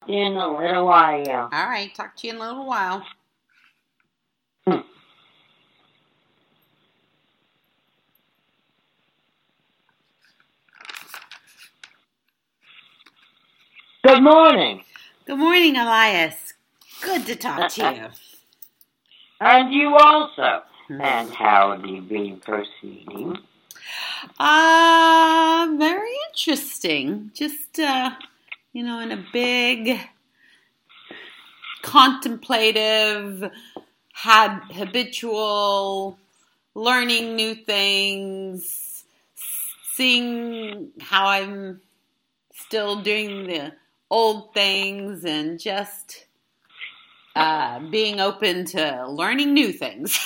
to you in a little while. All right, talk to you in a little while. Good morning. Good morning, Elias. Good to talk to you. And you also. And how have you been proceeding? Very interesting. Just, in a big, contemplative, habitual, learning new things, seeing how I'm still doing the old things, and just being open to learning new things.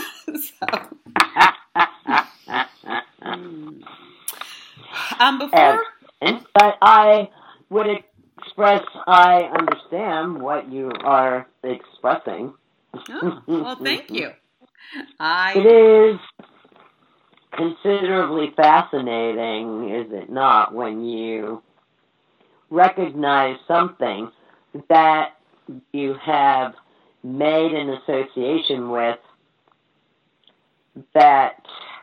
But I would express, I understand what you are expressing. Oh, well, thank you. It is considerably fascinating, is it not, when you recognize something that you have made an association with that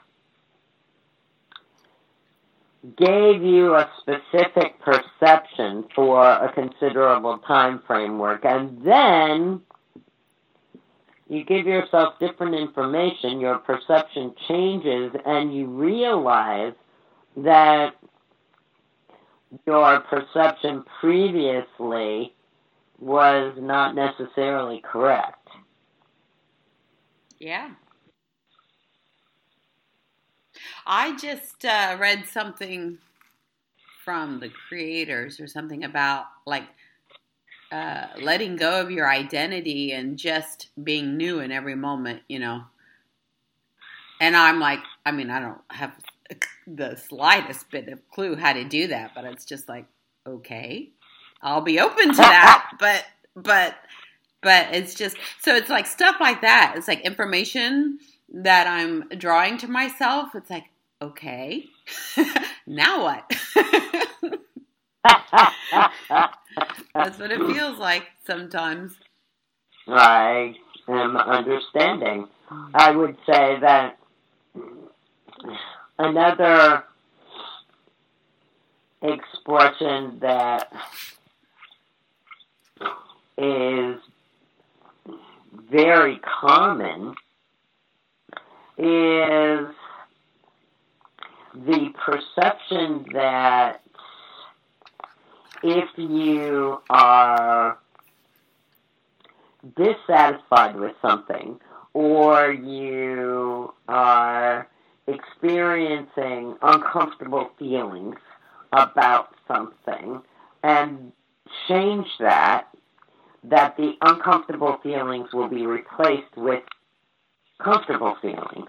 gave you a specific perception for a considerable time framework, and then you give yourself different information, your perception changes, and you realize that your perception previously was not necessarily correct. Yeah. I just read something from the creators or something about letting go of your identity and just being new in every moment, And I'm like, I don't have the slightest bit of clue how to do that, but it's just like, okay, I'll be open to that, but it's just, so it's like stuff like that. It's like information that I'm drawing to myself. It's like, okay, now what? That's what it feels like sometimes. I am understanding. I would say that another expression that is very common is the perception that if you are dissatisfied with something, or you are experiencing uncomfortable feelings about something, and change that the uncomfortable feelings will be replaced with comfortable feelings.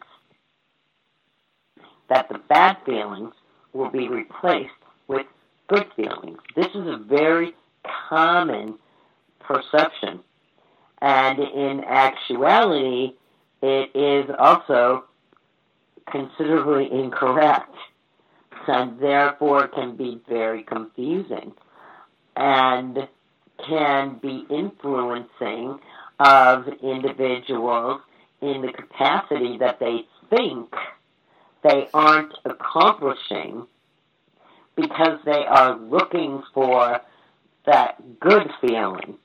That the bad feelings will be replaced with good feelings. This is a very common perception. And in actuality, it is also considerably incorrect, and therefore can be very confusing and can be influencing of individuals in the capacity that they think they aren't accomplishing because they are looking for that good feeling,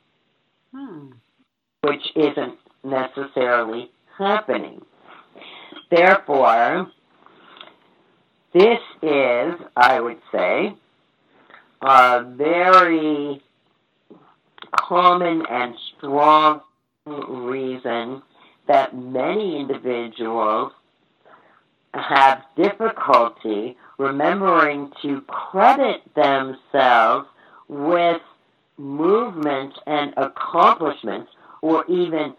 which isn't necessarily happening. Therefore, this is, I would say, a very common and strong reason that many individuals have difficulty remembering to credit themselves with movement and accomplishments, or even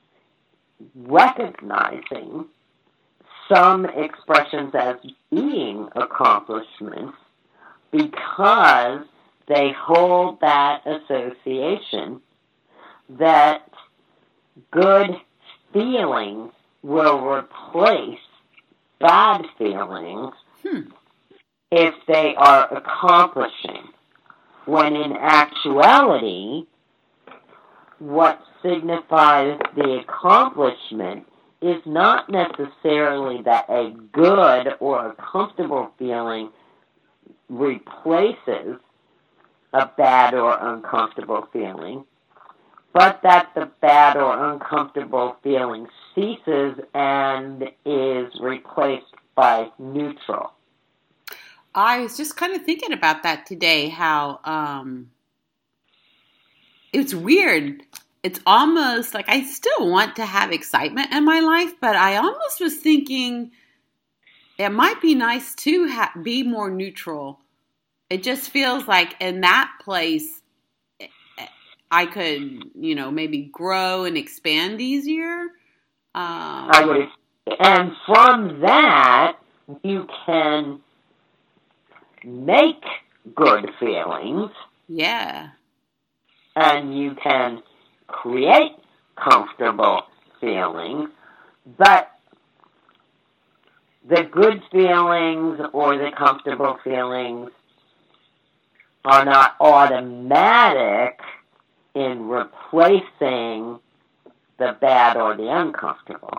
recognizing some expressions as being accomplishments, because they hold that association that good feelings will replace bad feelings if they are accomplishing. when in actuality, what signifies the accomplishment is not necessarily that a good or a comfortable feeling replaces a bad or uncomfortable feeling, but that the bad or uncomfortable feeling ceases and is replaced by neutral. I was just kind of thinking about that today, how it's weird. It's almost like I still want to have excitement in my life, but I almost was thinking it might be nice to be more neutral. It just feels like in that place, I could, maybe grow and expand easier. And from that, you can make good feelings. Yeah. And you can create comfortable feelings, but the good feelings or the comfortable feelings are not automatic in replacing the bad or the uncomfortable.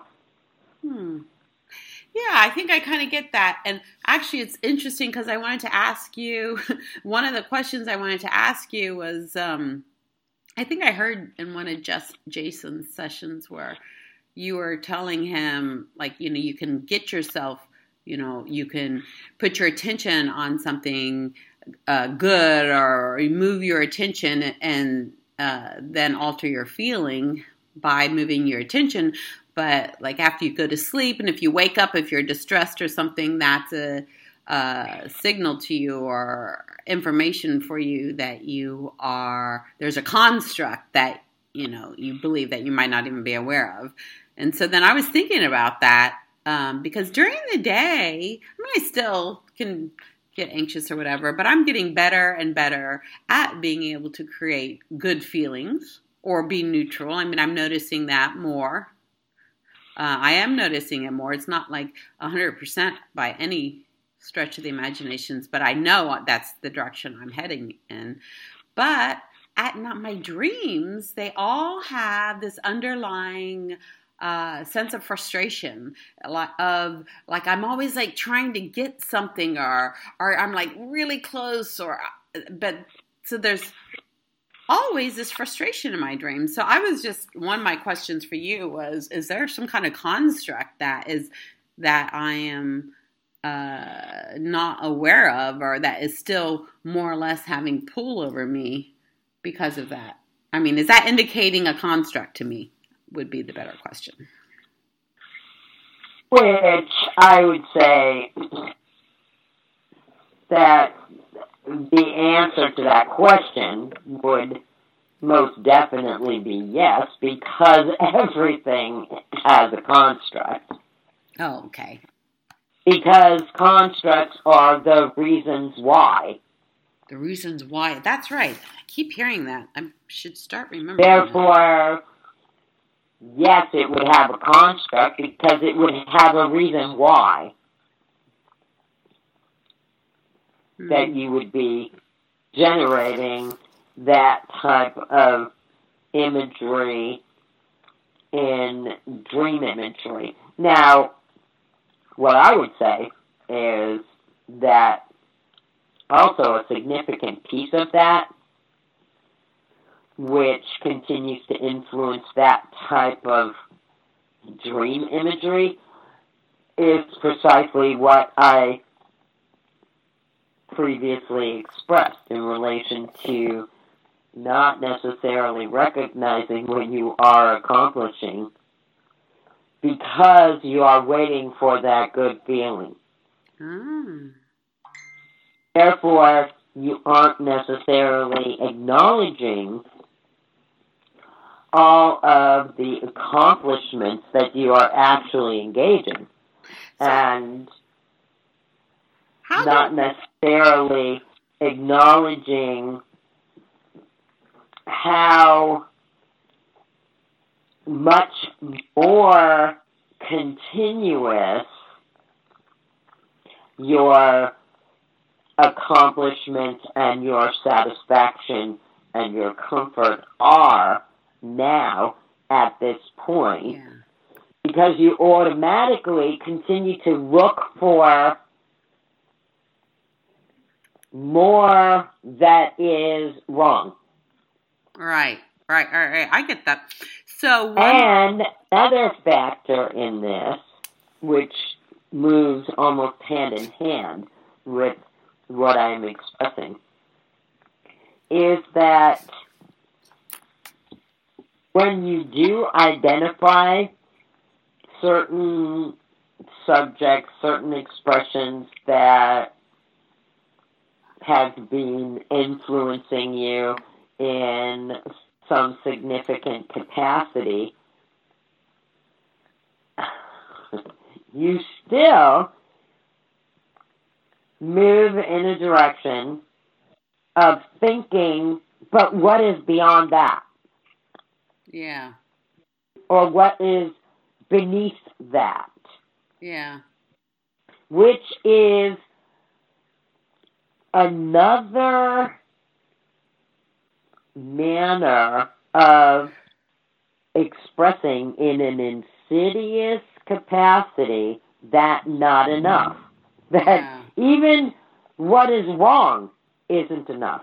Yeah, I think I kind of get that. And actually, it's interesting because I wanted to ask you, one of the questions I wanted to ask you was, I think I heard in one of Jason's sessions where you were telling him, like, you can get yourself, you can put your attention on something good or remove your attention and then alter your feeling by moving your attention. But like after you go to sleep and if you wake up, if you're distressed or something, that's a signal to you or information for you that there's a construct that, you believe that you might not even be aware of. And so then I was thinking about that because during the day, I still can get anxious or whatever, but I'm getting better and better at being able to create good feelings or be neutral. I'm noticing that more. I am noticing it more. It's not like 100% by any stretch of the imaginations, but I know that's the direction I'm heading in. But my dreams, they all have this underlying sense of frustration, of like I'm always like trying to get something, or I'm like really close, but so there's always this frustration in my dreams. So I was just, one of my questions for you was, is there some kind of construct that I am not aware of, or that is still more or less having pull over me because of that? Is that indicating a construct to me would be the better question. Which I would say that the answer to that question would most definitely be yes, because everything has a construct. Oh, okay. Because constructs are the reasons why. The reasons why. That's right. I keep hearing that. I should start remembering. Therefore, yes, it would have a construct because it would have a reason why that you would be generating that type of imagery in dream imagery. Now, what I would say is that also a significant piece of that, which continues to influence that type of dream imagery, is precisely what I previously expressed in relation to not necessarily recognizing what you are accomplishing because you are waiting for that good feeling. Therefore, you aren't necessarily acknowledging all of the accomplishments that you are actually engaging. And not necessarily acknowledging how much more continuous your accomplishment and your satisfaction and your comfort are now at this point, Yeah. because you automatically continue to look for more that is wrong. Right. I get that. So And another factor in this, which moves almost hand in hand with what I'm expressing, is that when you do identify certain subjects, certain expressions that have been influencing you in some significant capacity, you still move in a direction of thinking, but what is beyond that? yeah. Or what is beneath that? Yeah. Which is another manner of expressing in an insidious capacity that not enough. That even what is wrong isn't enough.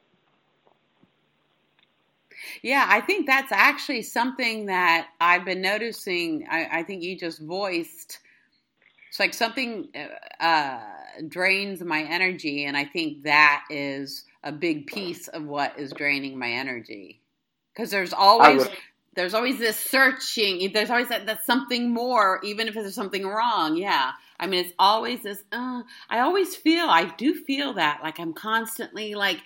Yeah, I think that's actually something that I've been noticing. I think you just voiced. It's like something drains my energy, and I think that is a big piece of what is draining my energy. Because there's always this searching. There's always that something more, even if there's something wrong. Yeah, I mean, it's always this. I do feel that, like I'm constantly like,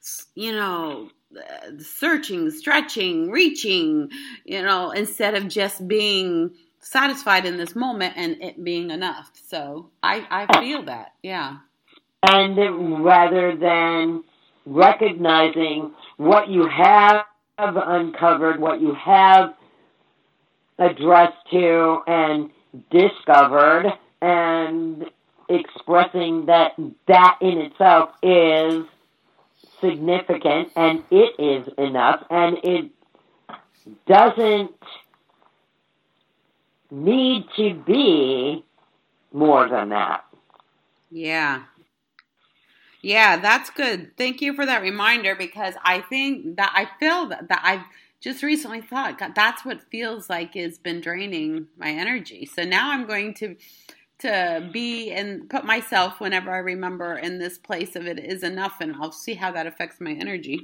searching, stretching, reaching, instead of just being satisfied in this moment and it being enough. So I feel that, yeah. And rather than recognizing what you have uncovered, what you have addressed to and discovered, and expressing that in itself is significant and it is enough and it doesn't need to be more than that. Yeah. Yeah, that's good. Thank you for that reminder, because I think that I feel that I've just recently thought, God, that's what feels like has been draining my energy. So now I'm going to be and put myself, whenever I remember, in this place of it is enough, and I'll see how that affects my energy.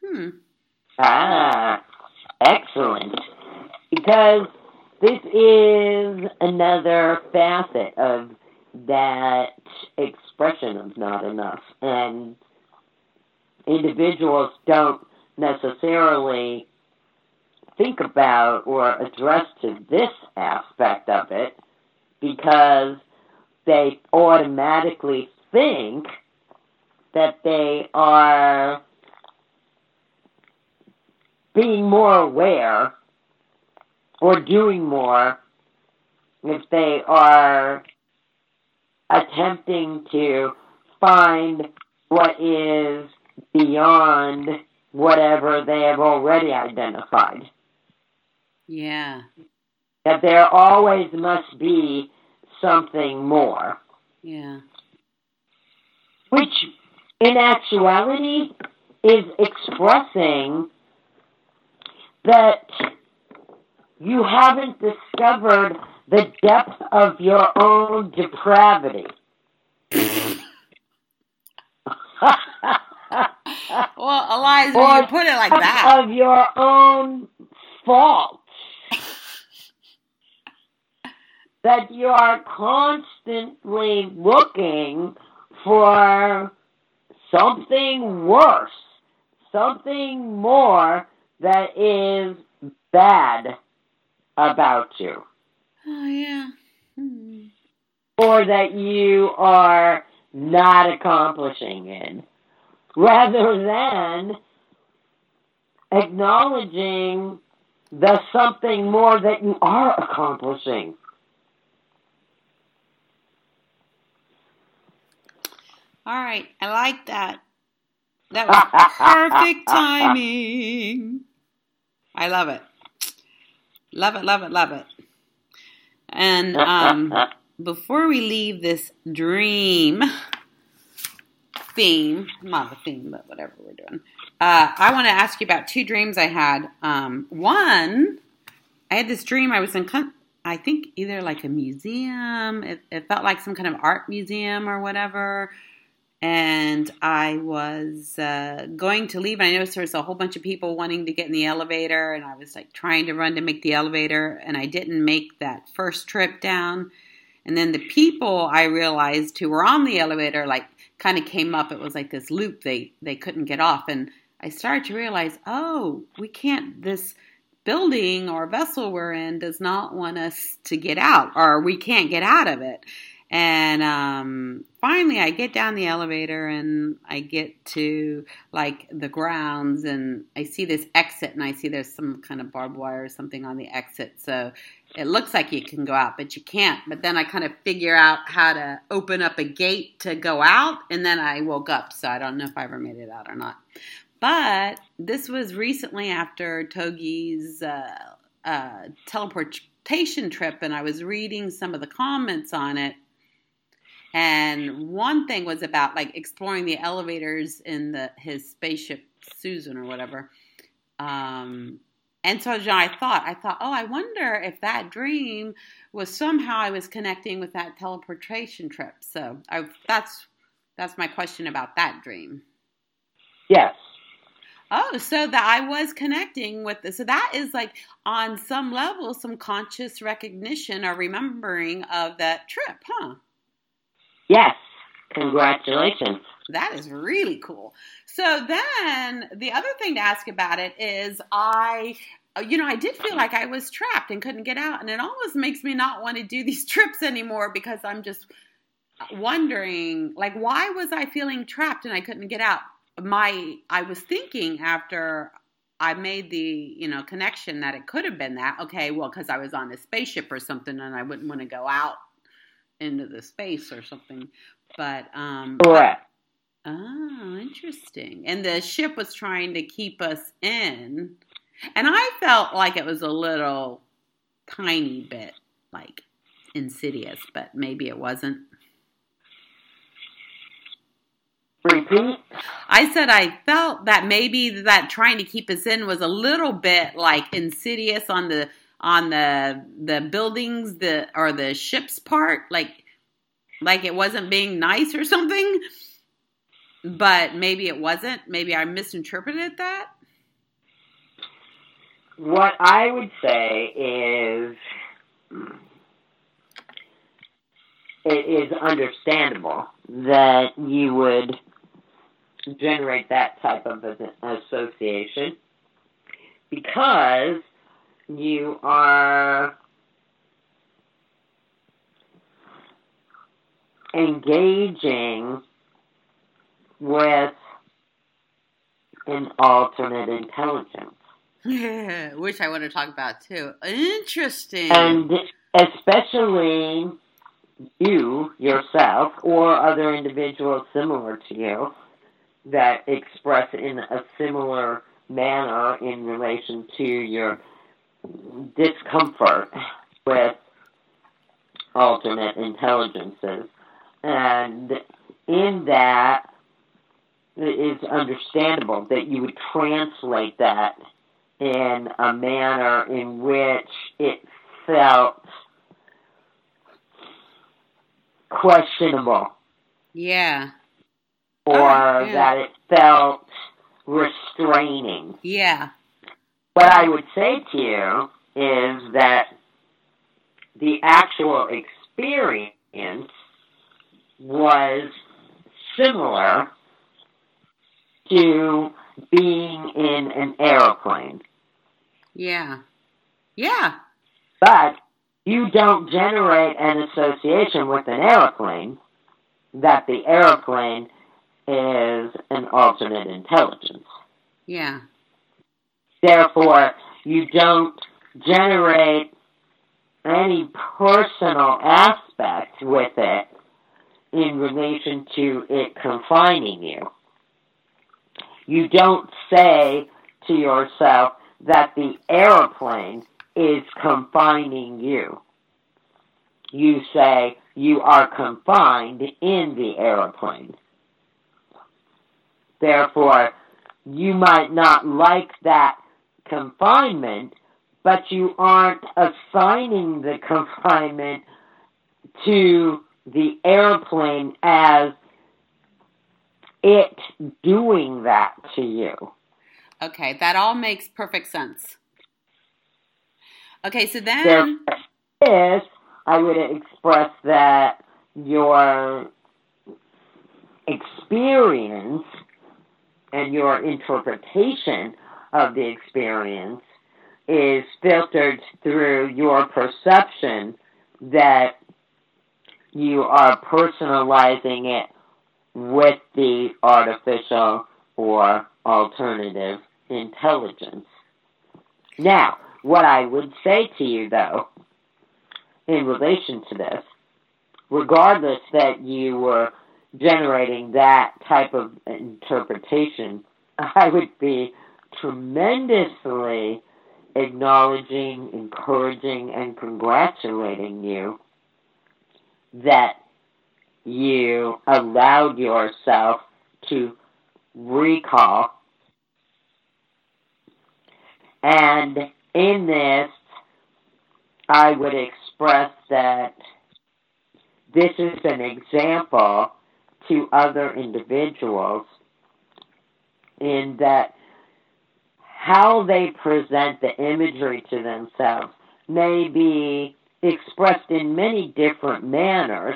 Excellent. Because this is another facet of that expression of not enough. And individuals don't necessarily think about or address to this aspect of it because they automatically think that they are being more aware or doing more if they are attempting to find what is beyond whatever they have already identified. Yeah. That there always must be something more. Yeah. Which, in actuality, is expressing that you haven't discovered the depth of your own depravity. Well, Eliza, you put it like that. Of your own faults. That you are constantly looking for something worse, something more that is bad about you. Oh, yeah. Or that you are not accomplishing in, rather than acknowledging the something more that you are accomplishing. All right. I like that. That was perfect timing. I love it. Love it, love it, love it. And before we leave this dream theme, not the theme, but whatever we're doing, I want to ask you about two dreams I had. One, I had this dream. I was in, I think, either like a museum. It felt like some kind of art museum or whatever. And I was going to leave, and I noticed there was a whole bunch of people wanting to get in the elevator, and I was like trying to run to make the elevator, and I didn't make that first trip down. And then the people I realized who were on the elevator like kind of came up. It was like this loop they couldn't get off, and I started to realize, oh, we can't, this building or vessel we're in does not want us to get out, or we can't get out of it. And finally I get down the elevator and I get to like the grounds, and I see this exit, and I see there's some kind of barbed wire or something on the exit. So it looks like you can go out, but you can't. But then I kind of figure out how to open up a gate to go out, and then I woke up. So I don't know if I ever made it out or not. But this was recently after Togi's teleportation trip, and I was reading some of the comments on it. And one thing was about like exploring the elevators in his spaceship Susan or whatever. And so I thought, oh, I wonder if that dream was somehow I was connecting with that teleportation trip. So that's my question about that dream. Yes. Oh, so that I was connecting with this. So that is like on some level, some conscious recognition or remembering of that trip, huh? Yes. Congratulations. That is really cool. So then the other thing to ask about it is I did feel like I was trapped and couldn't get out. And it almost makes me not want to do these trips anymore, because I'm just wondering, like, why was I feeling trapped and I couldn't get out? I was thinking after I made the, connection that it could have been that, okay, well, because I was on a spaceship or something and I wouldn't want to go out into the space or something. But, correct. Oh, interesting. And the ship was trying to keep us in. And I felt like it was a little tiny bit like insidious, but maybe it wasn't. Repeat? I said I felt that maybe that trying to keep us in was a little bit like insidious on the buildings, or the ship's part, like it wasn't being nice or something. But maybe it wasn't. Maybe I misinterpreted that. What I would say is it is understandable that you would generate that type of an association, because you are engaging with an alternate intelligence. Yeah, which I want to talk about too. Interesting. And especially you, yourself, or other individuals similar to you that express in a similar manner in relation to your discomfort with alternate intelligences. And in that, it is understandable that you would translate that in a manner in which it felt questionable. Yeah. Or that it felt restraining. Yeah. What I would say to you is that the actual experience was similar to being in an airplane. Yeah. Yeah. But you don't generate an association with an airplane that the airplane is an alternate intelligence. Yeah. Therefore, you don't generate any personal aspect with it in relation to it confining you. You don't say to yourself that the airplane is confining you. You say you are confined in the airplane. Therefore, you might not like that confinement, but you aren't assigning the confinement to the airplane as it doing that to you. Okay, that all makes perfect sense. Okay, so then... Yes, I would express that your experience and your interpretation of the experience is filtered through your perception that you are personalizing it with the artificial or alternative intelligence. Now, what I would say to you, though, in relation to this, regardless that you were generating that type of interpretation, I would be tremendously acknowledging, encouraging, and congratulating you that you allowed yourself to recall. And in this, I would express that this is an example to other individuals in that how they present the imagery to themselves may be expressed in many different manners,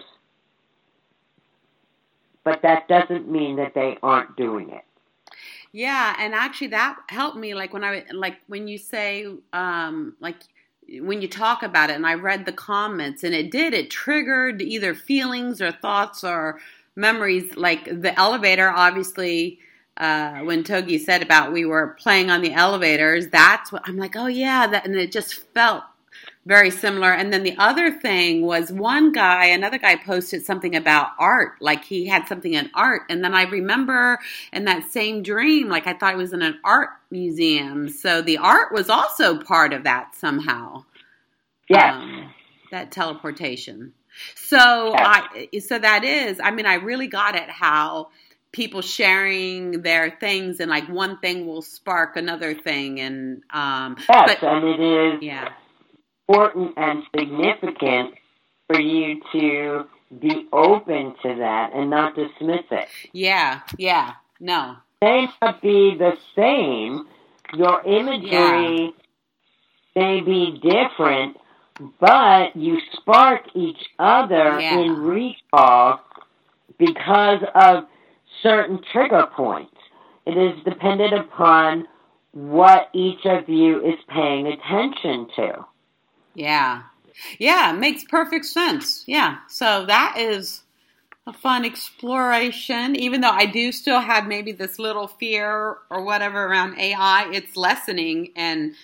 but that doesn't mean that they aren't doing it. Yeah, and actually that helped me, like when you say, like when you talk about it, and I read the comments, and it triggered either feelings or thoughts or memories, like the elevator, obviously, when Togi said about we were playing on the elevators, that's what I'm like, oh yeah, and it just felt very similar. And then the other thing was another guy posted something about art, like he had something in art. And then I remember in that same dream, like I thought it was in an art museum. So the art was also part of that somehow. Yeah. That teleportation. So so that is, I mean, I really got it how people sharing their things and like one thing will spark another thing. And, yes, and it is. Yeah. Important and significant for you to be open to that and not dismiss it. Yeah, no. They may not be the same. Your imagery may be different, but you spark each other in recall because of certain trigger points. It is dependent upon what each of you is paying attention to. Yeah, it makes perfect sense. Yeah, so that is a fun exploration, even though I do still have maybe this little fear or whatever around AI. It's lessening, and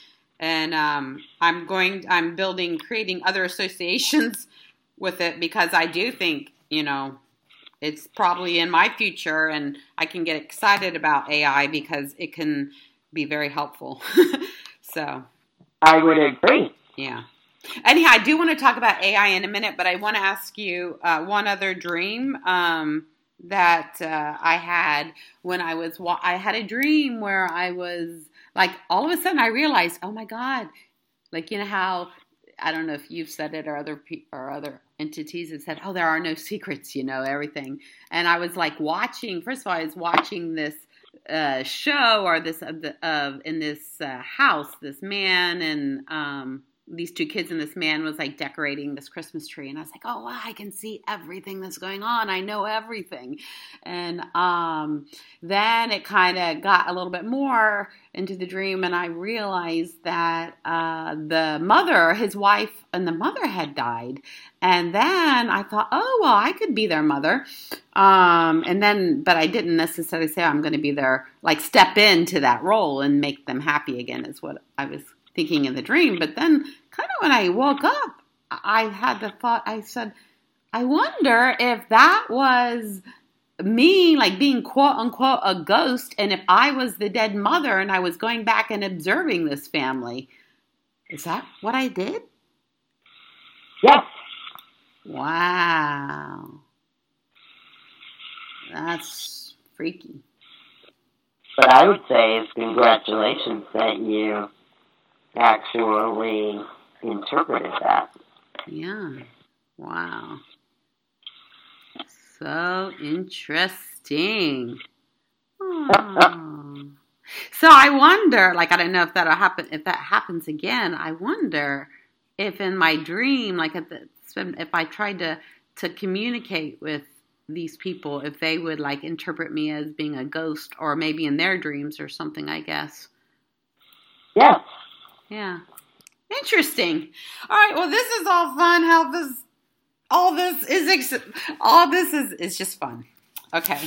I'm creating other associations with it because I do think, it's probably in my future, and I can get excited about AI because it can be very helpful. So I would agree. Yeah. Anyhow, I do want to talk about AI in a minute, but I want to ask you one other dream that I had when I had a dream where I was like, all of a sudden I realized, oh my God, like, how, I don't know if you've said it or other entities have said, oh, there are no secrets, everything. And I was like first of all, I was watching this show or this in this house, this man and these two kids and this man was like decorating this Christmas tree. And I was like, oh, wow, I can see everything that's going on. I know everything. And then it kind of got a little bit more into the dream. And I realized that his wife and the mother had died. And then I thought, oh, well, I could be their mother. But I didn't necessarily say I'm going to be their, like, step into that role and make them happy again is what I was thinking in the dream. But then kind of when I woke up, I had the thought, I said, I wonder if that was me, like being quote unquote a ghost, and if I was the dead mother and I was going back and observing this family. Is that what I did? Yes. Wow. That's freaky. But I would say it's congratulations that you actually interpreted that. Yeah. Wow. So interesting. Oh. So I wonder, like, I don't know if that'll happen. If that happens again, I wonder if in my dream, like, if I tried to communicate with these people, if they would like interpret me as being a ghost, or maybe in their dreams or something. I guess. Yes. Yeah. Interesting. All right. Well, this is all fun. All this is just fun. Okay.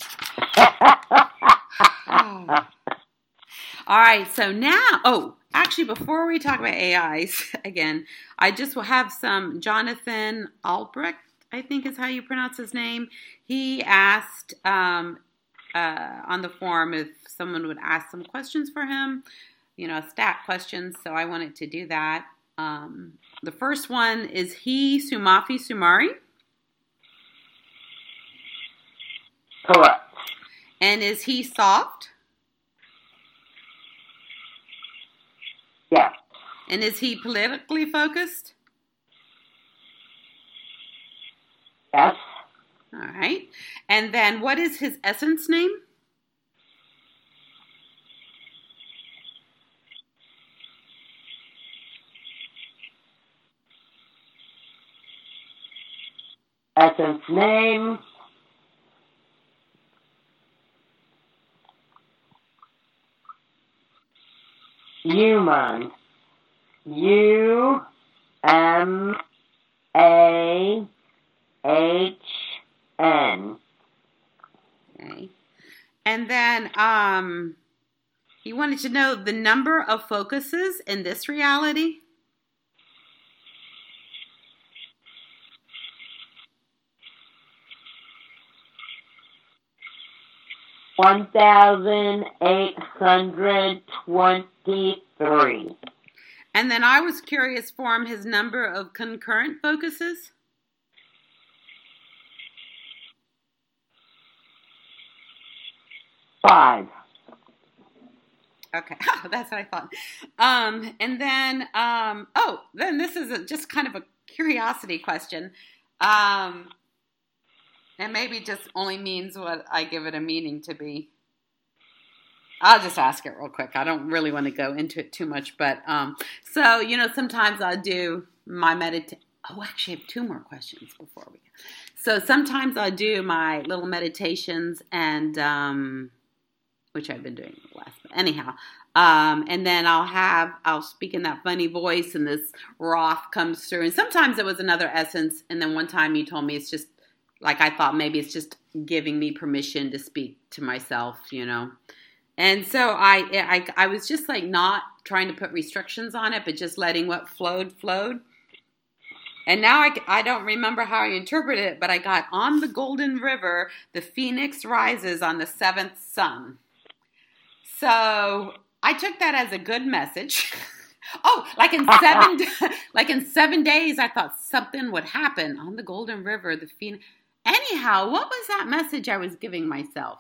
All right. So now, actually, before we talk about AIs again, I just will have some Jonathan Albrecht, I think is how you pronounce his name. He asked on the forum if someone would ask some questions for him, stat questions. So I wanted to do that. The first one is he Sumafi Sumari? Correct. And is he soft? Yeah. And is he politically focused? Yes. All right. And then what is his essence name? Essence name. Human. UMAHN. Okay. And then he wanted to know the number of focuses in this reality. $1,823. And then I was curious for him his number of concurrent focuses. 5. Okay, that's what I thought. And then, then this is just kind of a curiosity question. And maybe just only means what I give it a meaning to be. I'll just ask it real quick. I don't really want to go into it too much, but so sometimes I'll do my meditation. Oh, actually, I have 2 more questions before we. So sometimes I'll do my little meditations, and which I've been doing the last. Anyhow, and then I'll speak in that funny voice, and this Roth comes through. And sometimes it was another essence, and then one time you told me it's just like I thought maybe it's just giving me permission to speak to myself, And so I was just like not trying to put restrictions on it, but just letting what flowed. And now I don't remember how I interpreted it, but I got on the Golden River, the phoenix rises on the 7th sun. So I took that as a good message. Like in 7 days, I thought something would happen on the Golden River, the phoenix. Anyhow, what was that message I was giving myself?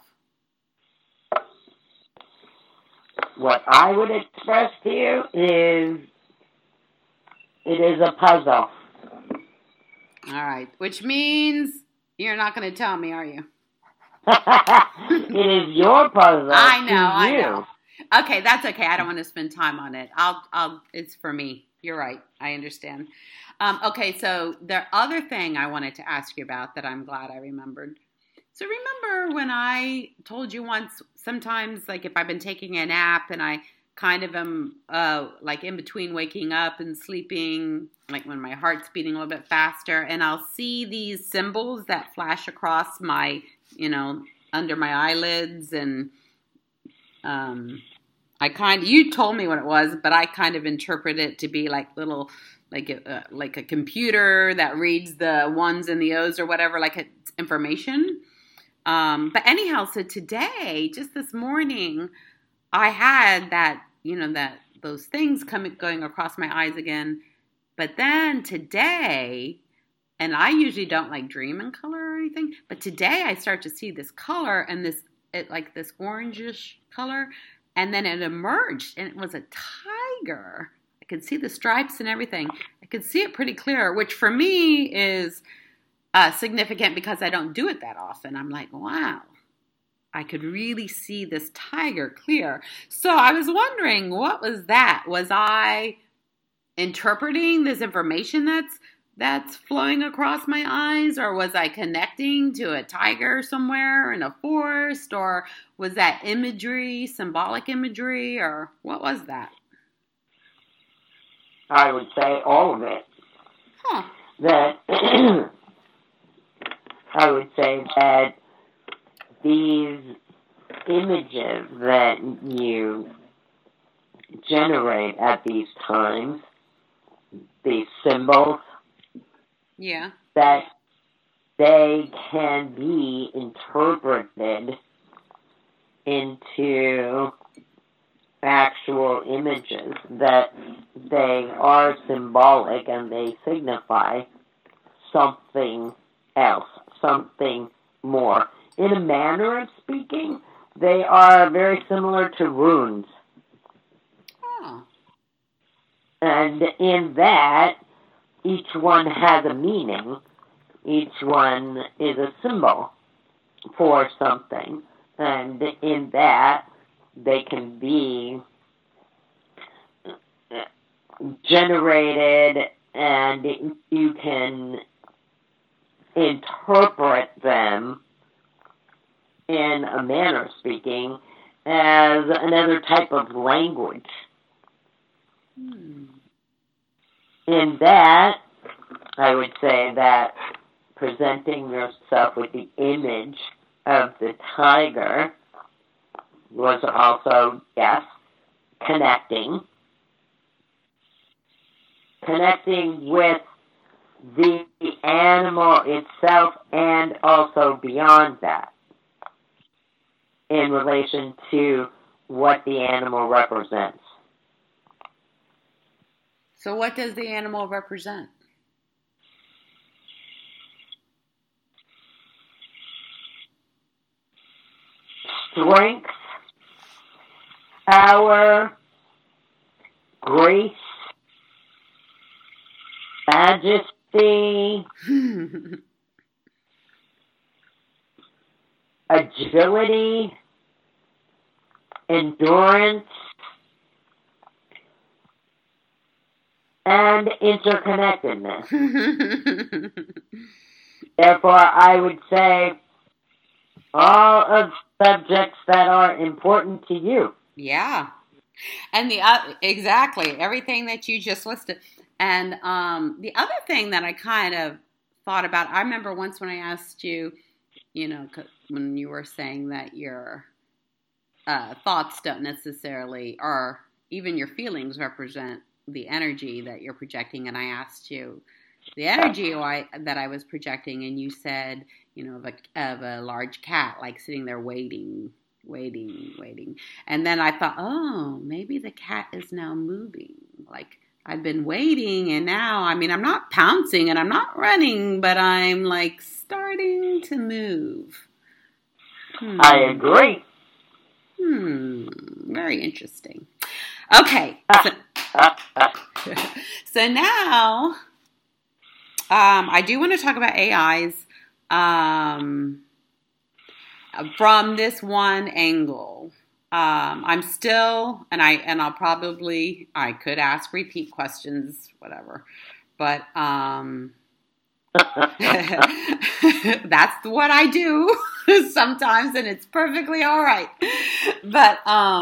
What I would express to you is it is a puzzle. All right, which means you're not going to tell me, are you? It is your puzzle. I know. Okay, that's okay. I don't want to spend time on it. It's for me. You're right. I understand. Okay, so the other thing I wanted to ask you about that I'm glad I remembered. So remember when I told you once, sometimes like if I've been taking a nap and I kind of am like in between waking up and sleeping, like when my heart's beating a little bit faster, and I'll see these symbols that flash across my, under my eyelids, and you told me what it was, but I kind of interpret it to be like little, like a computer that reads the ones and the O's or whatever, like it's information. But anyhow, so today, just this morning, I had that, those things going across my eyes again. But then today, and I usually don't like dream in color or anything, but today I start to see this color and this orangish color, and then it emerged, and it was a tiger. I could see the stripes and everything. I could see it pretty clear, which for me is significant because I don't do it that often. I'm like, wow, I could really see this tiger clear. So I was wondering, what was that? Was I interpreting this information that's flowing across my eyes, or was I connecting to a tiger somewhere in a forest, or was that imagery, symbolic imagery, or what was that? I would say all of it. Huh. That I would say that these images that you generate at these times, these symbols, yeah, that they can be interpreted into actual images, that they are symbolic and they signify something else, something more. In a manner of speaking, they are very similar to runes. Oh. And in that, each one has a meaning. Each one is a symbol for something. And in that, they can be generated, and you can interpret them in a manner of speaking as another type of language. In that, I would say that presenting yourself with the image of the tiger was also, yes, connecting with the animal itself, and also beyond that, in relation to what the animal represents. So what does the animal represent? Strength, power, grace, majesty, agility, endurance, and interconnectedness. Therefore, I would say all of subjects that are important to you. Yeah. And exactly, everything that you just listed. And the other thing that I kind of thought about, I remember once when I asked you, when you were saying that your thoughts don't necessarily, or even your feelings represent the energy that you're projecting, and I asked you the energy that I was projecting, and you said, of a large cat, like sitting there waiting. And then I thought, oh, maybe the cat is now moving. Like, I've been waiting, and now, I'm not pouncing and I'm not running, but I'm like starting to move. I agree. Very interesting. Okay. So now, I do want to talk about AIs from this one angle. I'm still, and I could ask repeat questions, whatever, but that's what I do sometimes, and it's perfectly all right. But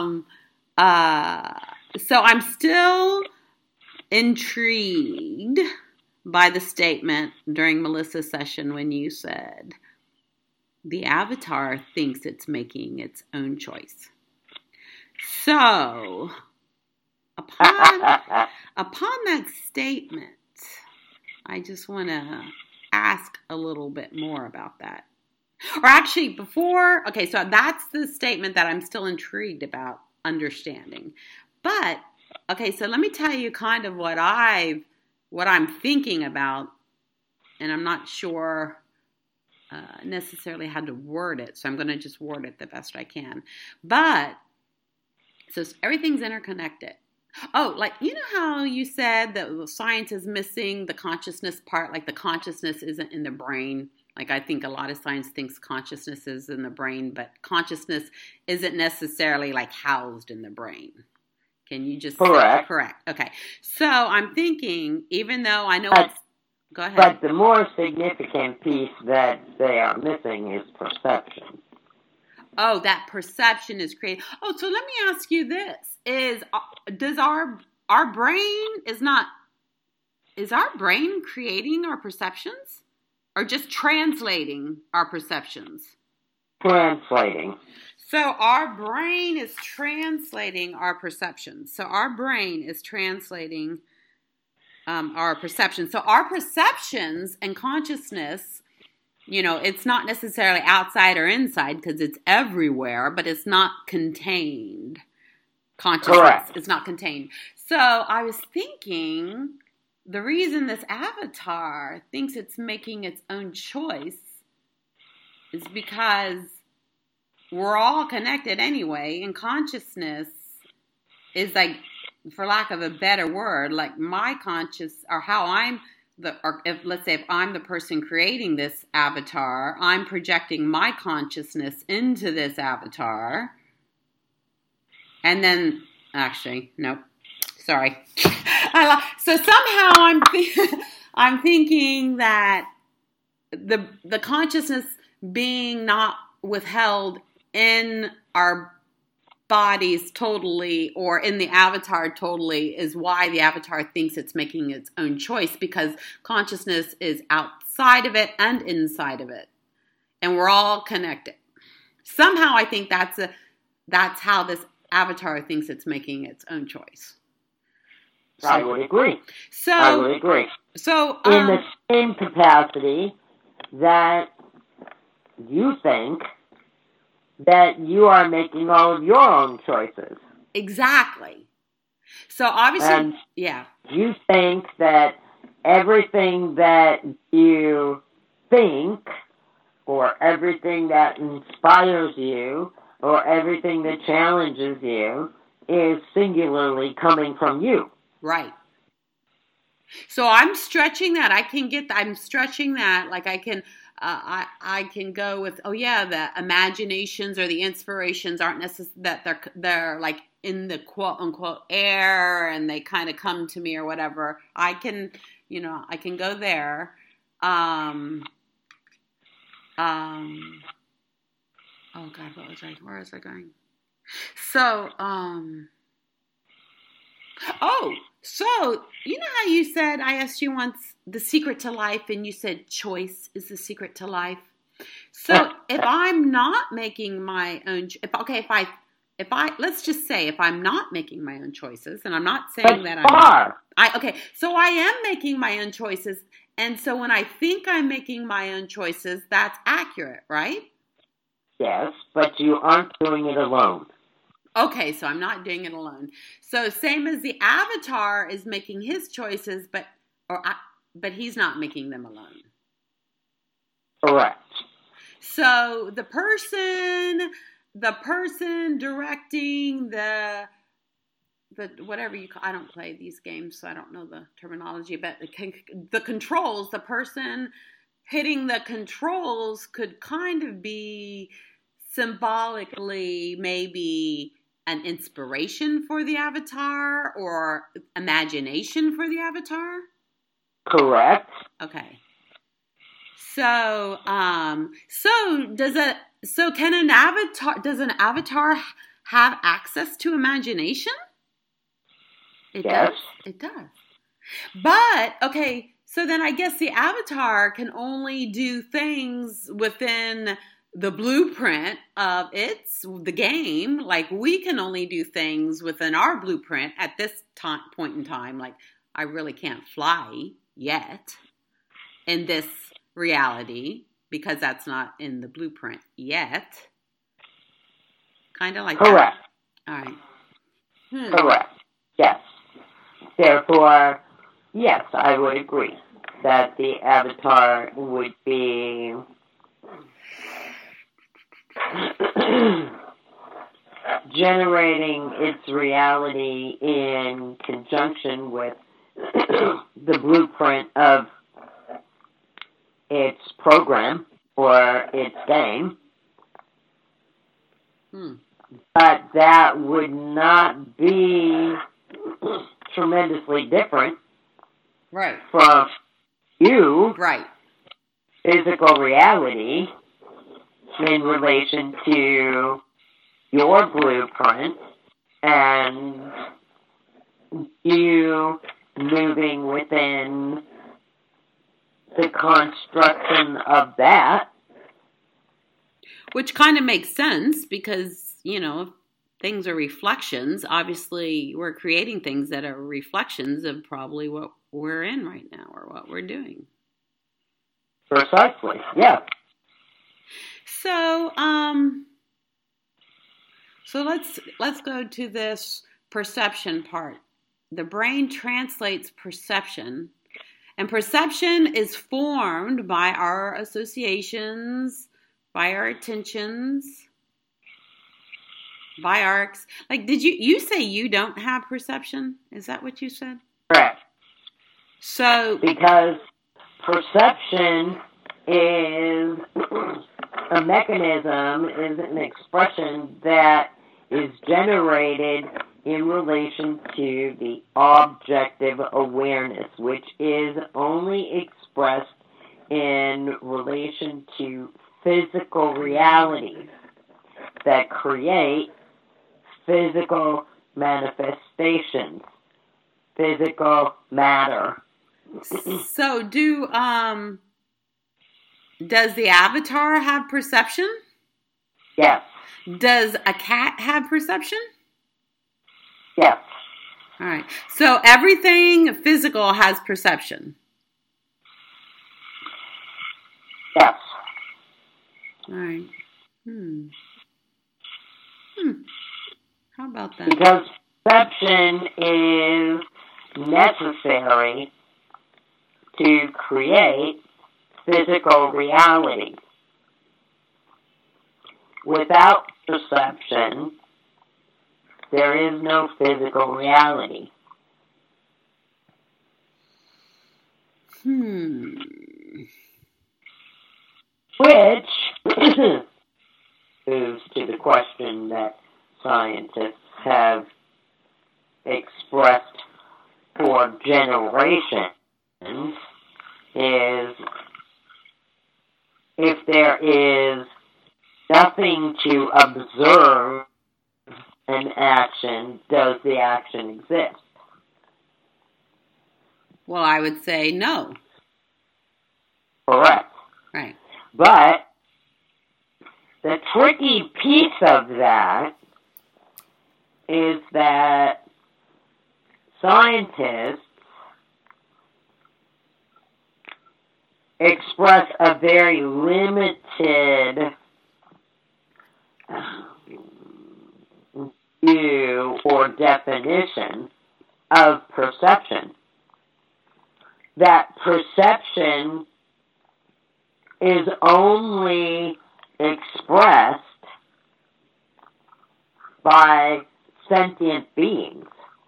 so I'm still intrigued by the statement during Melissa's session when you said the avatar thinks it's making its own choice. So, upon that statement, I just want to ask a little bit more about that. Or actually, so that's the statement that I'm still intrigued about understanding. But, okay, so let me tell you kind of what I'm thinking about, and I'm not sure necessarily how to word it, so I'm going to just word it the best I can. But, so everything's interconnected. Oh, like, you know how you said that science is missing the consciousness part, like the consciousness isn't in the brain? Like, I think a lot of science thinks consciousness is in the brain, but consciousness isn't necessarily like housed in the brain. Can you just Correct. Correct. Okay. So I'm thinking, even though I know go ahead. But the more significant piece that they are missing is perception. Oh, that perception is created. Oh, so let me ask you this: does our brain is our brain creating our perceptions, or just translating our perceptions? Translating. So our brain is translating our perceptions. So our brain is translating our perceptions. So our perceptions and consciousness, it's not necessarily outside or inside because it's everywhere, but it's not contained. Consciousness Correct. is not contained. So I was thinking the reason this avatar thinks it's making its own choice is because we're all connected anyway, and consciousness is like, for lack of a better word, like my conscious, or how let's say if I'm the person creating this avatar, I'm projecting my consciousness into this avatar. And then, actually, nope, sorry. So somehow I'm thinking that the consciousness being not withheld in our bodies totally, or in the avatar totally, is why the avatar thinks it's making its own choice, because consciousness is outside of it and inside of it, and we're all connected. Somehow I think that's how this avatar thinks it's making its own choice. So, I would agree. So in the same capacity that you think that you are making all of your own choices. Exactly. So obviously, and yeah. You think that everything that you think, or everything that inspires you, or everything that challenges you, is singularly coming from you. Right. So I'm stretching that. I'm stretching that. Like I can go with, the imaginations or the inspirations aren't necessarily that they're like in the quote unquote air and they kind of come to me or whatever. I can go there. Oh God, where was I going? So, so you know how you said, I asked you once the secret to life, and you said choice is the secret to life. So if I'm not making my own, let's just say if I'm not making my own choices, and I'm not saying so I am making my own choices, and so when I think I'm making my own choices, that's accurate, right? Yes, but you aren't doing it alone. Okay, so I'm not doing it alone. So same as the avatar is making his choices, but he's not making them alone. Correct. So the person directing the whatever you call, I don't play these games, so I don't know the terminology, but the controls, the person hitting the controls could kind of be symbolically maybe an inspiration for the avatar or imagination for the avatar? Correct. Okay. So, does an avatar have access to imagination? Yes. It does. But, okay, so then I guess the avatar can only do things within the blueprint of it's the game. Like, we can only do things within our blueprint at this point in time. Like, I really can't fly yet in this reality because that's not in the blueprint yet. Kind of like Correct. that. All right. Correct. Yes. Therefore, yes, I would agree that the avatar would be generating its reality in conjunction with the blueprint of its program or its game. But that would not be tremendously different from you, physical reality, in relation to your blueprint and you moving within the construction of that. Which kind of makes sense because, you know, things are reflections. Obviously, we're creating things that are reflections of probably what we're in right now or what we're doing. Precisely, yeah. So, let's go to this perception part. The brain translates perception, and perception is formed by our associations, by our attentions, by our did you say you don't have perception? Is that what you said? Correct. So because perception is a mechanism, is an expression that is generated in relation to the objective awareness, which is only expressed in relation to physical realities that create physical manifestations, physical matter. So does the avatar have perception? Yes. Does a cat have perception? Yes. All right. So everything physical has perception. Yes. All right. How about that? Because perception is necessary to create physical reality. Without perception, there is no physical reality. Which moves to the question that scientists have expressed for generations, is if there is nothing to observe an action, does the action exist? Well, I would say no. Correct. Right. But the tricky piece of that is that scientists express a very limited view or definition of perception. That perception is only expressed by sentient beings.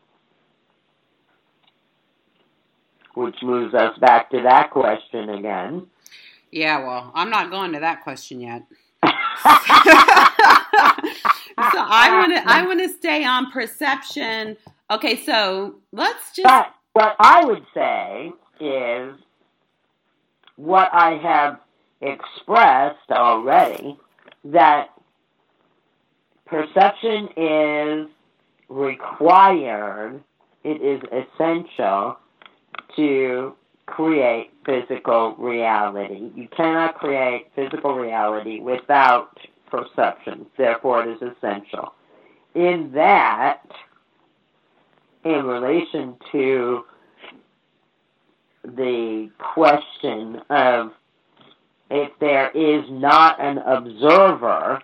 Which moves us back to that question again. Yeah, well, I'm not going to that question yet. So I want to stay on perception. Okay, so let's just... But what I would say is what I have expressed already, that perception is required, it is essential to create physical reality. You cannot create physical reality without perception. Therefore, it is essential. In that, in relation to the question of if there is not an observer,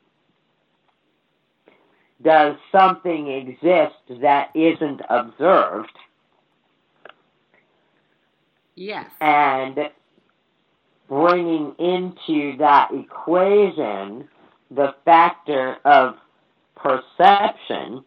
does something exist that isn't observed? Yes. And bringing into that equation the factor of perception,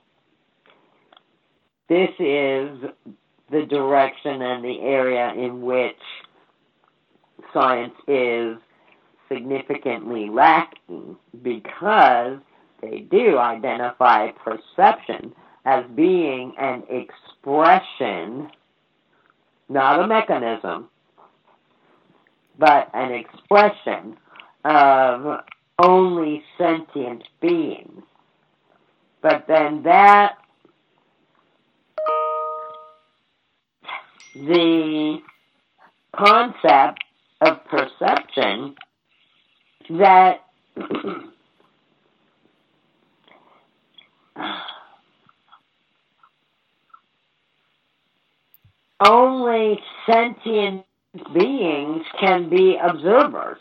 this is the direction and the area in which science is significantly lacking, because they do identify perception as being an expression, not a mechanism, but an expression of only sentient beings. But then the concept of perception that only sentient beings can be observers,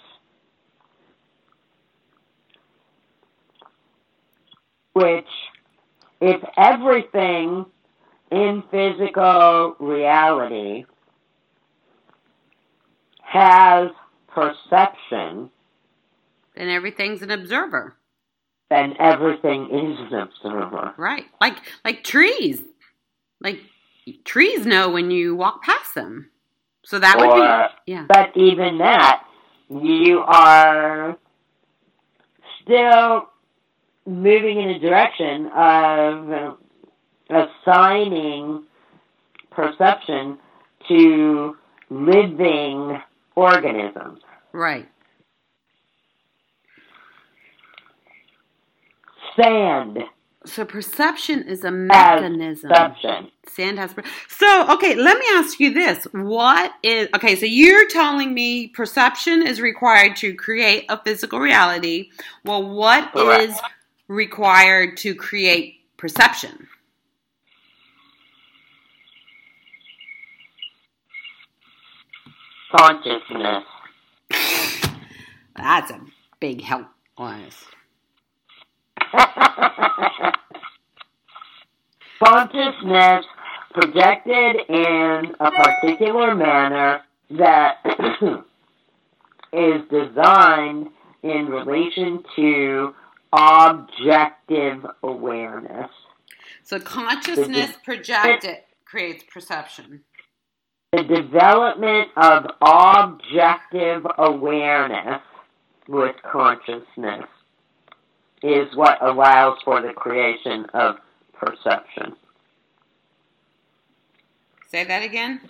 which, if everything in physical reality has perception, then everything's an observer. Then everything is an observer. Right. Like trees. Like trees know when you walk past them. So that would be, yeah. But even that, you are still moving in a direction of assigning perception to living organisms. Right. Sand. So perception is a mechanism. Perception. Sand has. So, okay, let me ask you this. So you're telling me perception is required to create a physical reality. Well, what Correct. is required to create perception? Consciousness. That's a big help on us. Consciousness projected in a particular manner that is designed in relation to objective awareness. So consciousness projected creates perception. The development of objective awareness with consciousness is what allows for the creation of perception. Say that again.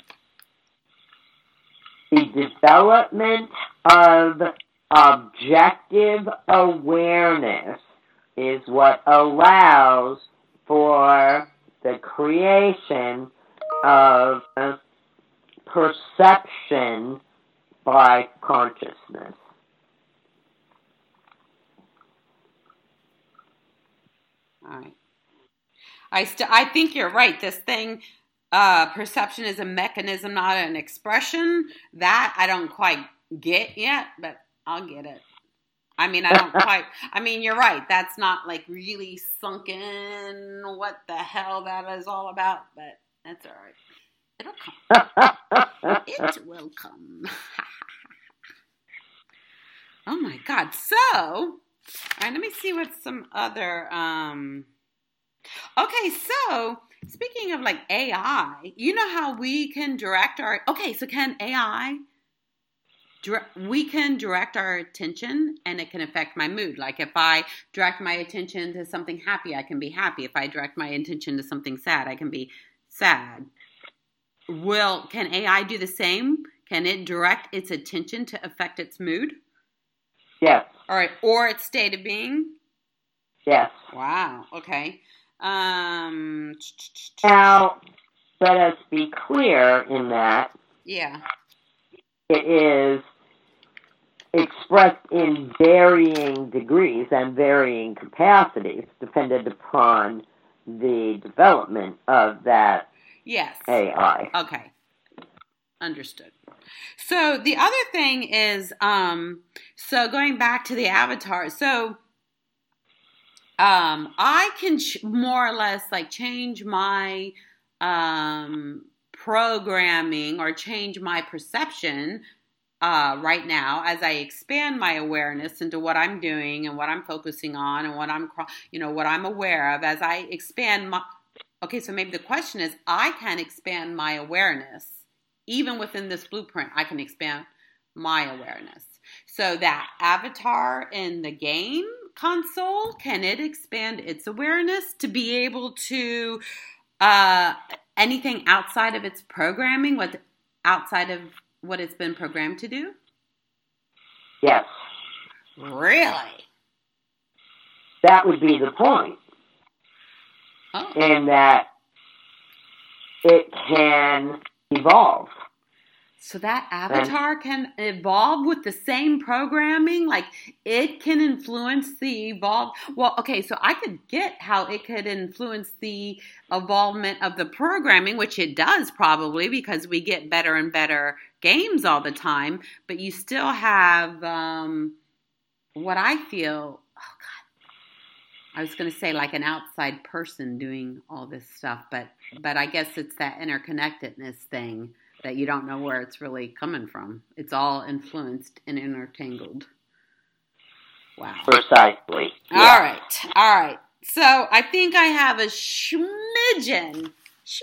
The development of objective awareness is what allows for the creation of perception by consciousness. All right. I think you're right. This thing, perception is a mechanism, not an expression. That I don't quite get yet, but I'll get it. I mean, I don't quite. I mean, you're right. That's not like really sunk in what the hell that is all about, but that's all right. It'll come. It will come. Oh my God. So, all right, let me see what some other, okay, so speaking of like AI, you know how we can direct so can AI, we can direct our attention and it can affect my mood. Like if I direct my attention to something happy, I can be happy. If I direct my attention to something sad, I can be sad. Well, can AI do the same? Can it direct its attention to affect its mood? Yes. All right. Or its state of being? Yes. Wow. Okay. Now, let us be clear in that Yeah. It is expressed in varying degrees and varying capacities, dependent upon the development of that Yes. AI. Okay. Understood. So the other thing is, so going back to the avatar, so I can more or less like change my programming or change my perception right now as I expand my awareness into what I'm doing and what I'm focusing on and what I'm aware of as I expand my. Okay, so maybe the question is, I can expand my awareness even within this blueprint. I can expand my awareness. So that avatar in the game console, can it expand its awareness to be able to anything outside of its programming, outside of what it's been programmed to do? Yes. Really? That would be the point. Oh. In that it can evolve. So that avatar can evolve with the same programming? Like, it can influence the evolve? Well, okay, so I could get how it could influence the evolvement of the programming, which it does probably, because we get better and better games all the time. But you still have what I feel, oh God, I was going to say like an outside person doing all this stuff. But I guess it's that interconnectedness thing that you don't know where it's really coming from. It's all influenced and intertangled. Wow. Precisely. Yeah. All right. So I think I have a smidgen,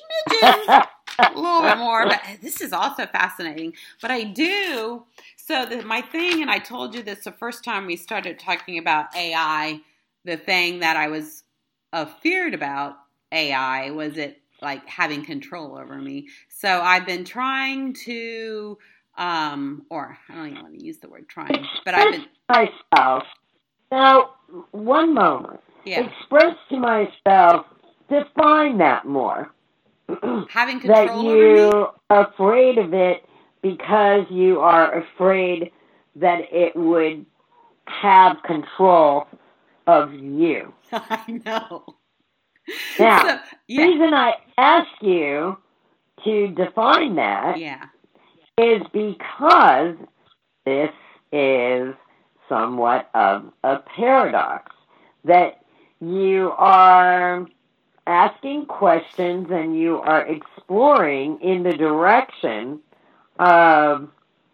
a little bit more, but this is also fascinating. But I do, so my thing, and I told you this the first time we started talking about AI, the thing that I was feared about AI was it like having control over me. So I've been trying to, or I don't even want to use the word trying, but I've been myself. Now, one moment. Yeah. Express to myself. Define that more. Having control that you're afraid of it because you are afraid that it would have control of you. I know. Now, so, the reason I ask you to define that is because this is somewhat of a paradox. That you are asking questions and you are exploring in the direction of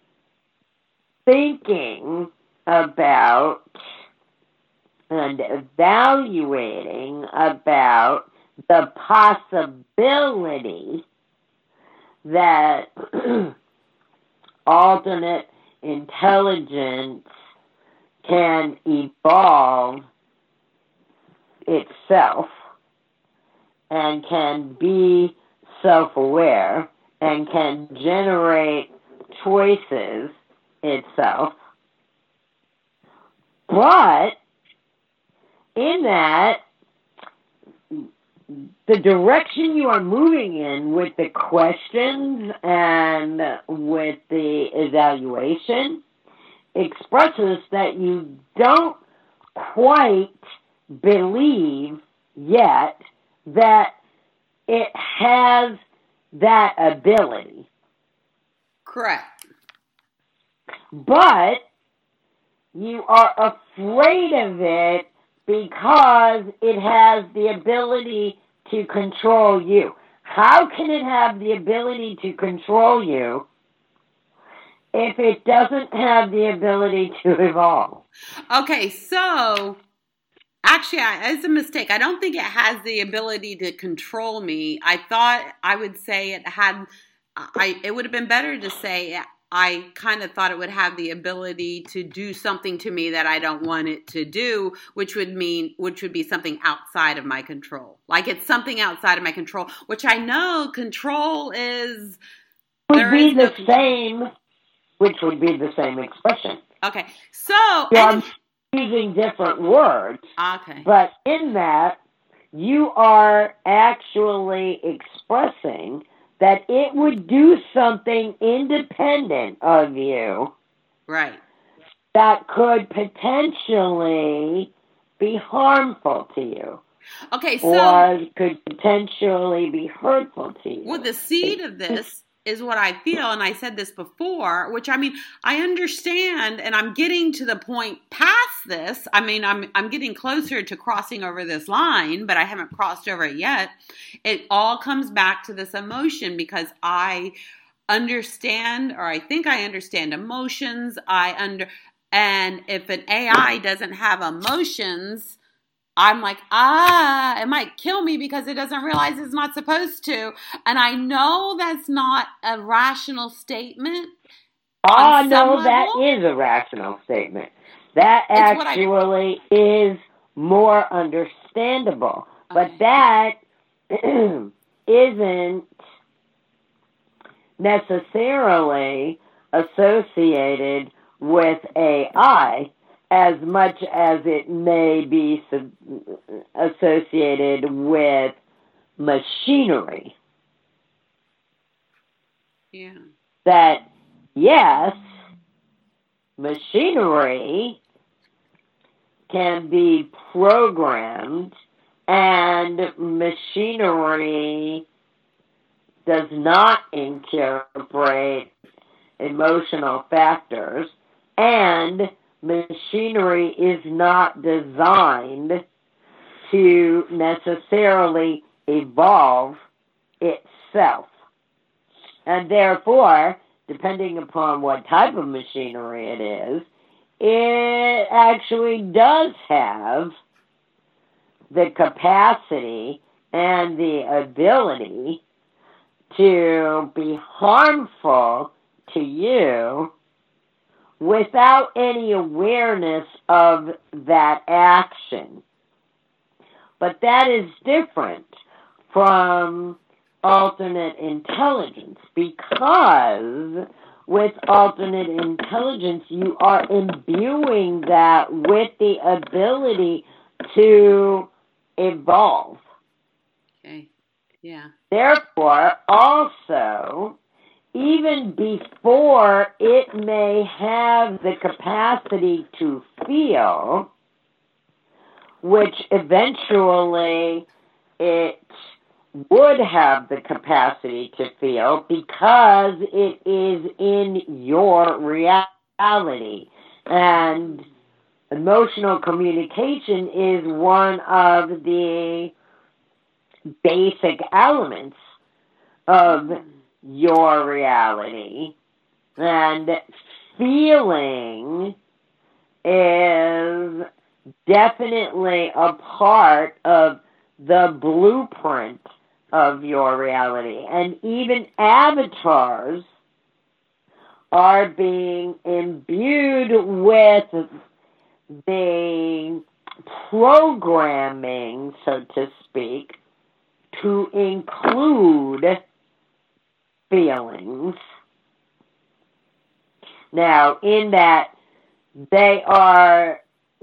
thinking about and evaluating about the possibility that alternate intelligence can evolve itself and can be self-aware and can generate choices itself. But in that, the direction you are moving in with the questions and with the evaluation expresses that you don't quite believe yet that it has that ability. Correct. But you are afraid of it because it has the ability to control you. How can it have the ability to control you if it doesn't have the ability to evolve? Okay, so actually, it's a mistake. I don't think it has the ability to control me. I thought I would say it had. It would have been better to say I kind of thought it would have the ability to do something to me that I don't want it to do, which would be something outside of my control. Like it's something outside of my control, which I know control is. Would be the same, which would be the same expression. Okay, so I'm using different words. Okay, but in that you are actually expressing that it would do something independent of you. Right. That could potentially be harmful to you. Okay, so... Or could potentially be hurtful to you. Well, the seed of this is what I feel, and I said this before, which, I mean, I understand, and I'm getting to the point past this. I mean, I'm getting closer to crossing over this line, but I haven't crossed over it yet. It all comes back to this emotion because I understand, or I think I understand emotions. And if an AI doesn't have emotions, I'm like, it might kill me because it doesn't realize it's not supposed to. And I know that's not a rational statement. No, that is a rational statement. That actually is more understandable. Okay. But that isn't necessarily associated with AI as much as it may be associated with machinery. Yeah. That, yes, machinery can be programmed, and machinery does not incorporate emotional factors, and machinery is not designed to necessarily evolve itself. And therefore, depending upon what type of machinery it is, it actually does have the capacity and the ability to be harmful to you without any awareness of that action. But that is different from alternate intelligence, because with alternate intelligence, you are imbuing that with the ability to evolve. Okay. Yeah. Therefore, also, even before it may have the capacity to feel, which eventually it would have the capacity to feel because it is in your reality. And emotional communication is one of the basic elements of your reality. And feeling is definitely a part of the blueprint of your reality. And even avatars are being imbued with the programming, so to speak, to include feelings. Now, in that they are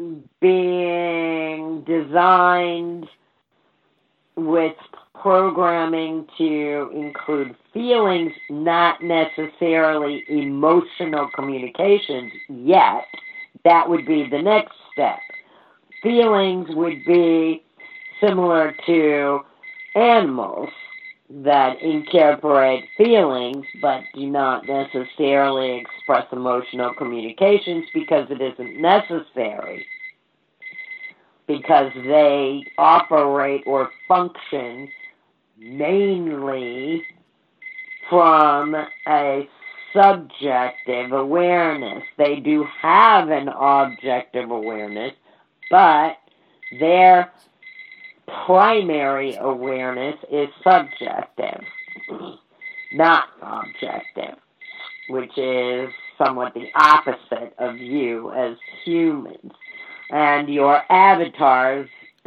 being designed with programming to include feelings, not necessarily emotional communications yet. That would be the next step. Feelings would be similar to animals that incorporate feelings but do not necessarily express emotional communications because it isn't necessary, because they operate or function mainly from a subjective awareness. They do have an objective awareness, but their primary awareness is subjective, not objective, which is somewhat the opposite of you as humans. And your avatars,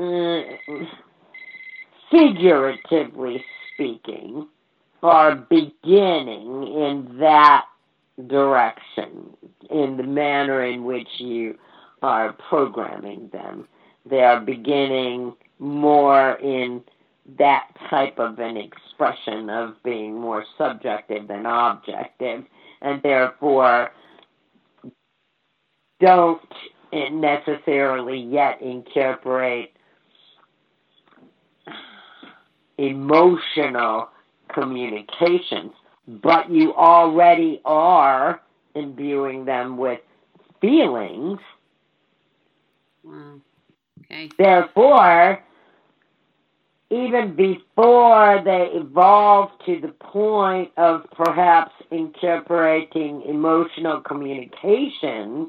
figuratively speaking, are beginning in that direction, in the manner in which you are programming them. They are beginning more in that type of an expression of being more subjective than objective, and therefore don't necessarily yet incorporate emotional communications, but you already are imbuing them with feelings. Wow. Okay. Therefore, even before they evolve to the point of perhaps incorporating emotional communications,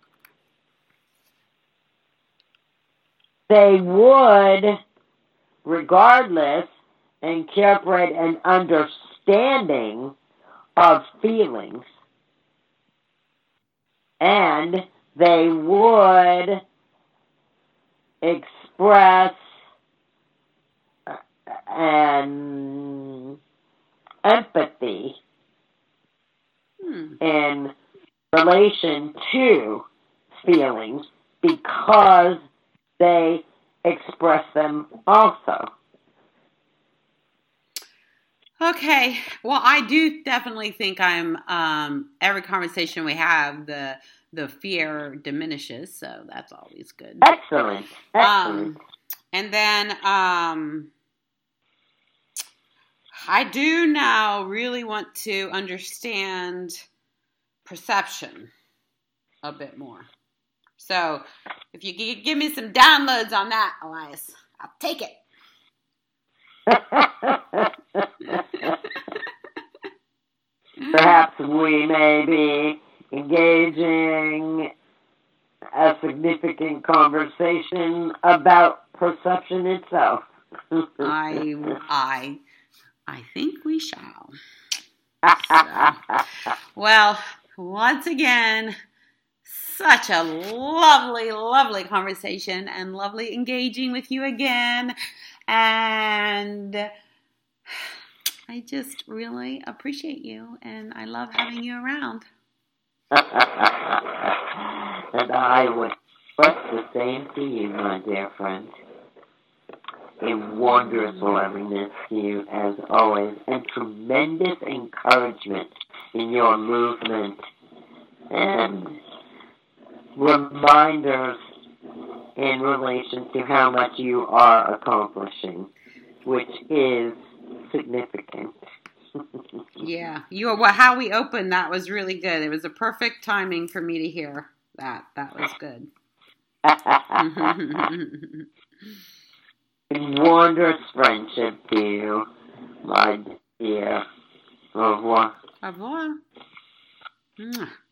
they would, regardless, incorporate an understanding of feelings, and they would express an empathy in relation to feelings because they express them also. Okay. Well, I do definitely think I'm, every conversation we have, the fear diminishes, so that's always good. Excellent. Excellent. And then, I do now really want to understand perception a bit more. So, if you could give me some downloads on that, Elias, I'll take it. Perhaps we may be engaging a significant conversation about perception itself. I think we shall. So, well, once again, such a lovely, lovely conversation and lovely engaging with you again. And I just really appreciate you, and I love having you around. And I would express the same to you, my dear friend. A wondrous loveliness to you, as always, and tremendous encouragement in your movement, and reminders in relation to how much you are accomplishing, which is significant. Yeah, how we opened, that was really good. It was a perfect timing for me to hear that. That was good. Wondrous friendship to you, my dear. Au revoir. Au revoir. Mwah.